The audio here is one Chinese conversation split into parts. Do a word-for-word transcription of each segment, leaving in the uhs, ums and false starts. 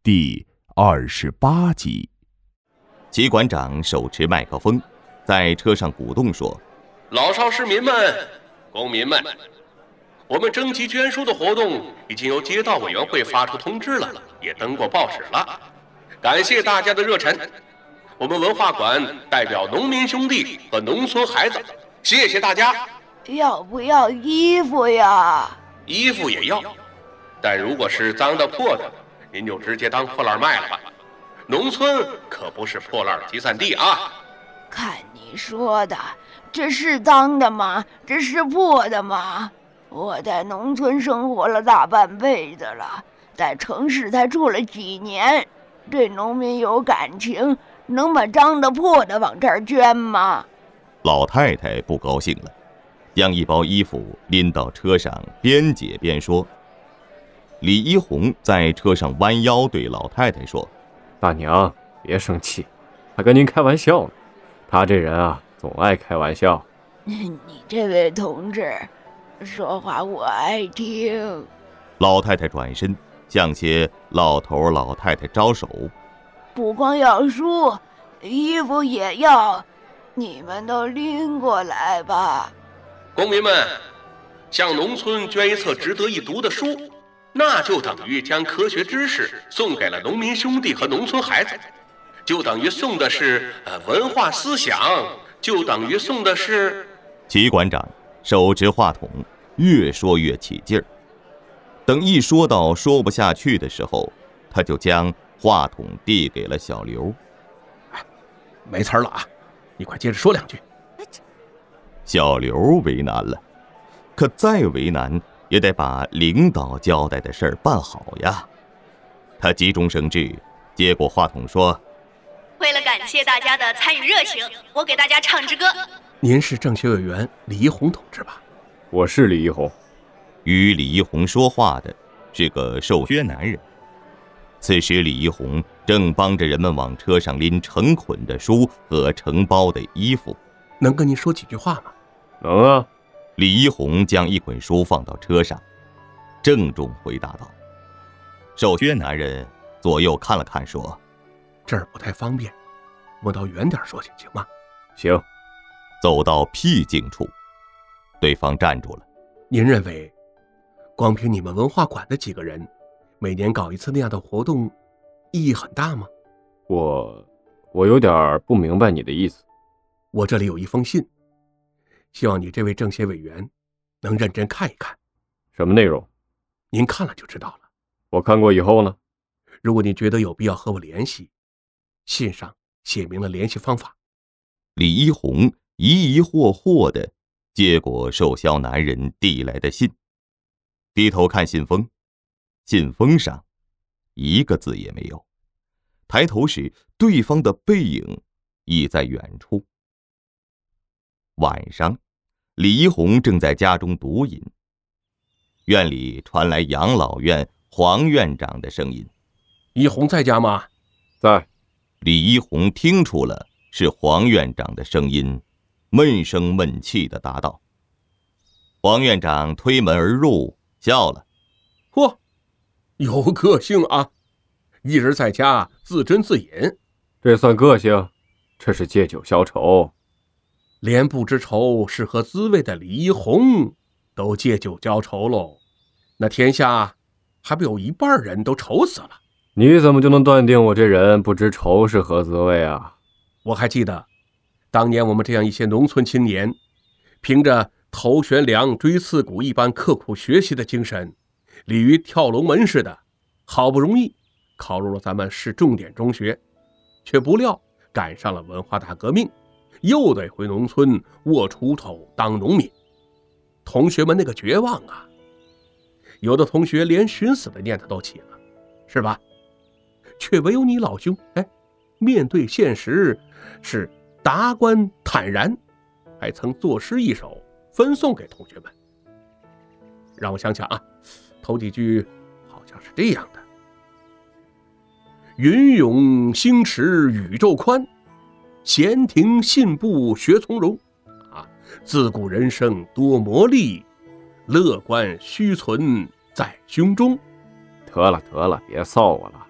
第二十八集。 齐馆长手持麦克风，在车上鼓动说： 老少市民们、公民们，我们征集捐书的活动已经由街道委员会发出通知了，也登过报纸了。感谢大家的热忱，我们文化馆代表农民兄弟和农村孩子，谢谢大家。 要不要衣服呀？ 衣服也要，但如果是脏的破的，您就直接当破烂卖了吧。农村可不是破烂集散地啊。 看你说的，这是脏的吗？这是破的吗？我在农村生活了大半辈子了，在城市才住了几年，对农民有感情，能把脏的破的往这儿捐吗？ 老太太不高兴了，将一包衣服拎到车上，边解边说。李一红在车上弯腰对老太太说： 大娘别生气，他跟您开玩笑呢，他这人啊总爱开玩笑。 你这位同志说话我爱听。 老太太转身向些老头老太太招手： 不光要书，衣服也要，你们都拎过来吧。 公民们，向农村捐一册值得一读的书，那就等于将科学知识送给了农民兄弟和农村孩子，就等于送的是呃文化思想，就等于送的是…… 齐馆长手持话筒，越说越起劲儿。等一说到说不下去的时候，他就将话筒递给了小刘。 没词儿了啊，你快接着说两句。 小刘为难了，可再为难也得把领导交代的事儿办好呀。他急中生智，接过话筒说： 为了感谢大家的参与热情，我给大家唱支歌。 您是政协委员李一红同志吧？ 我是李一红。 与李一红说话的是个瘦削男人。此时李一红正帮着人们往车上拎成捆的书和成包的衣服。 能跟您说几句话吗？ 能啊。 李一红将一捆书放到车上，郑重回答道。瘦削男人左右看了看说： 这儿不太方便，我到远点说行行吗？ 行。 走到僻静处，对方站住了。 您认为光凭你们文化馆的几个人每年搞一次那样的活动意义很大吗？ 我我有点不明白你的意思。 我这里有一封信，希望你这位政协委员能认真看一看。 什么内容？ 您看了就知道了。 我看过以后呢？ 如果你觉得有必要和我联系，信上写明了联系方法。 李一红疑疑惑惑地接过瘦削男人递来的信，低头看信封，信封上一个字也没有。抬头时，对方的背影已在远处。晚上，李一红正在家中读饮，院里传来养老院黄院长的声音： 一红在家吗？ 在。 李一红听出了是黄院长的声音，闷声闷气地答道。黄院长推门而入，笑了： 嚯，有个性啊，一人在家自斟自饮。 这算个性？这是借酒消愁。 连不知愁是何滋味的李一红都借酒浇愁喽，那天下还不有一半人都愁死了？ 你怎么就能断定我这人不知愁是何滋味啊？ 我还记得当年我们这样一些农村青年，凭着头悬梁锥刺股一般刻苦学习的精神，鲤鱼跳龙门似的，好不容易考入了咱们市重点中学，却不料赶上了文化大革命，又得回农村握锄头当农民。同学们那个绝望啊，有的同学连寻死的念头都起了，是吧？却唯有你老兄，哎，面对现实是达观坦然，还曾作诗一首分送给同学们。让我想想啊，头几句好像是这样的：云涌星驰宇宙宽，闲庭信步学从容啊，自古人生多磨砺，乐观须存在胸中。 得了得了，别臊我了。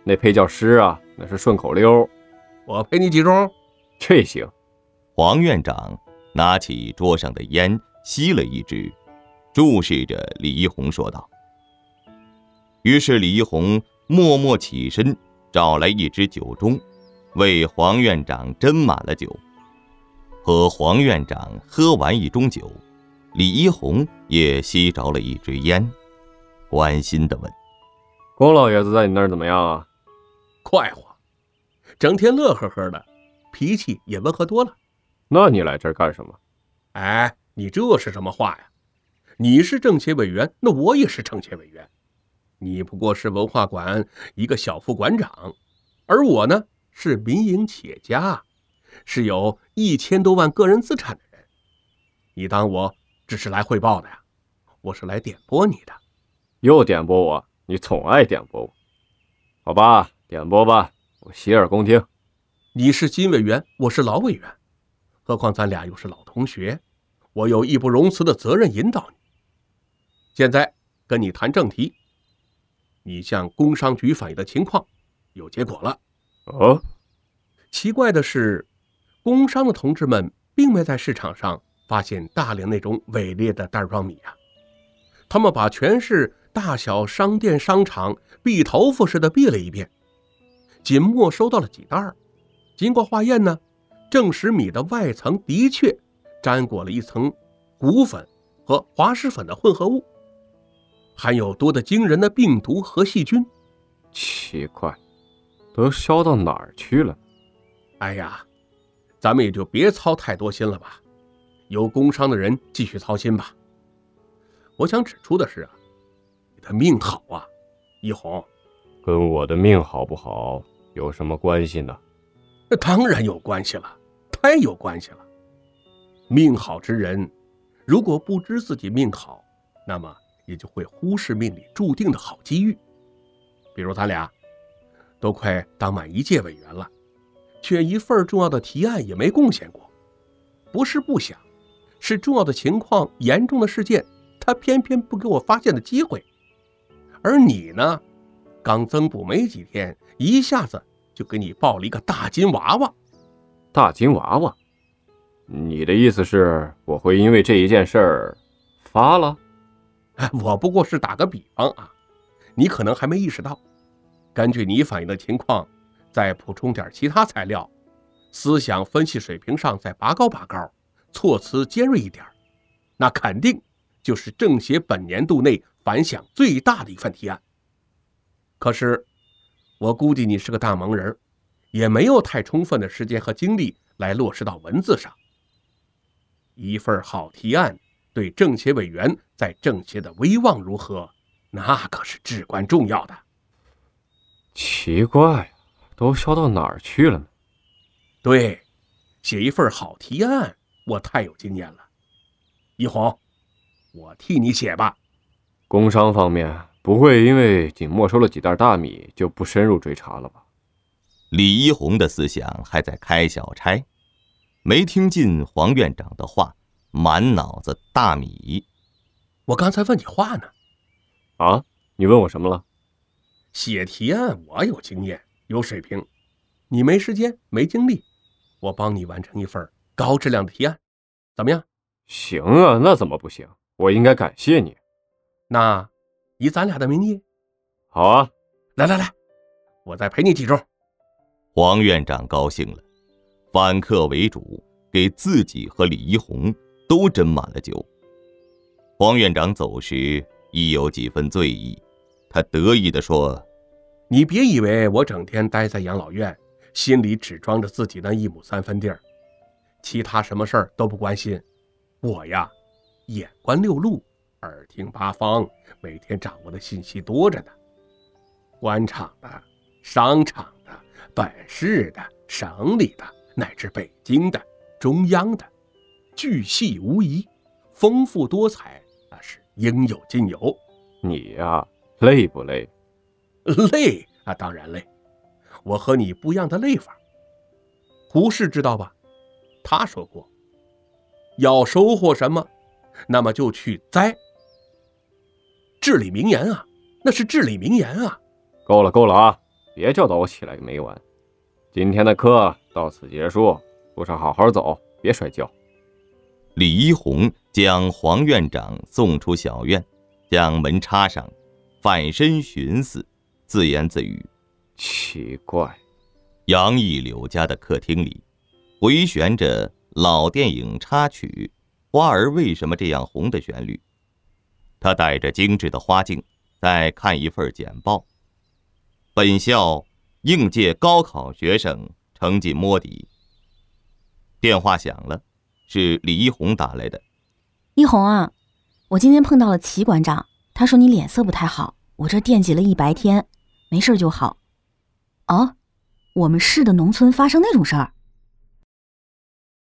那配叫诗啊，那是顺口溜。 我陪你几盅。 这行。 黄院长拿起桌上的烟，吸了一支，注视着李一红说道。于是李一红默默起身，找来一只酒盅，为黄院长斟满了酒。和黄院长喝完一盅酒，李一红也吸着了一支烟，关心地问： 龚老爷子在你那儿怎么样啊？ 快活，整天乐呵呵的，脾气也温和多了。 那你来这儿干什么？ 哎，你这是什么话呀？你是政协委员，那我也是政协委员。你不过是文化馆一个小副馆长，而我呢是民营企业家，是有一千多万个人资产的人。你当我只是来汇报的呀？我是来点拨你的。 又点拨我？你总爱点拨我。好吧，点拨吧，我洗耳恭听。 你是新委员，我是老委员，何况咱俩又是老同学，我有义不容辞的责任引导你。现在跟你谈正题，你向工商局反映的情况有结果了。 哦， 奇怪的是，工商的同志们并没在市场上发现大量那种伪劣的袋装米啊，他们把全市大小商店商场篦头发似的篦了一遍，仅没收到了几袋儿。经过化验呢，证实米的外层的确沾裹了一层骨粉和滑石粉的混合物，含有多得惊人的病毒和细菌。 奇怪，都烧到哪儿去了？ 哎呀，咱们也就别操太多心了吧，由工商的人继续操心吧。我想指出的是啊，你的命好啊，一红。 跟我的命好不好有什么关系呢？ 那当然有关系了，太有关系了。命好之人，如果不知自己命好，那么也就会忽视命里注定的好机遇。比如咱俩都快当满一届委员了，却一份重要的提案也没贡献过。不是不想，是重要的情况、严重的事件，他偏偏不给我发现的机会。而你呢，刚增补没几天，一下子就给你抱了一个大金娃娃。 大金娃娃？你的意思是我会因为这一件事儿发了？ 我不过是打个比方啊，你可能还没意识到，根据你反映的情况，再补充点其他材料，思想分析水平上再拔高拔高，措辞尖锐一点，那肯定就是政协本年度内反响最大的一份提案。可是我估计你是个大忙人，也没有太充分的时间和精力来落实到文字上。一份好提案对政协委员在政协的威望如何，那可是至关重要的。 奇怪，都烧到哪儿去了呢？ 对，写一份好提案，我太有经验了。一红，我替你写吧。 工商方面不会因为仅没收了几袋大米就不深入追查了吧？ 李一红的思想还在开小差，没听进黄院长的话，满脑子大米。 我刚才问你话呢。 啊？你问我什么了？ 写提案我有经验有水平，你没时间没精力，我帮你完成一份高质量的提案，怎么样？ 行啊，那怎么不行？我应该感谢你。 那以咱俩的名义？ 好啊， 来来来，我再陪你几盅。 黄院长高兴了，反客为主，给自己和李一红都斟满了酒。黄院长走时亦有几分醉意，他得意地说： 你别以为我整天待在养老院，心里只装着自己那一亩三分地儿，其他什么事儿都不关心。我呀，眼观六路，耳听八方，每天掌握的信息多着呢。官场的、商场的、本市的、省里的，乃至北京的、中央的，巨细无遗，丰富多彩，那是应有尽有。 你呀，累不累？ 累啊，当然累。我和你不一样的累法。胡适知道吧？他说过，要收获什么，那么就去栽。至理名言啊，那是至理名言啊。 够了够了啊， 别教导我起来个没完。今天的课到此结束，路上好好走，别摔跤。 李一红将黄院长送出小院，将门插上，反身寻思，自言自语： 奇怪。 杨一柳家的客厅里，回旋着老电影插曲《花儿为什么这样红》的旋律。他带着精致的花镜在看一份简报。本校应届高考学生成绩摸底。电话响了，是李一红打来的。 一红啊，我今天碰到了齐馆长，他说你脸色不太好，我这惦记了一白天，没事就好。哦，我们市的农村发生那种事儿？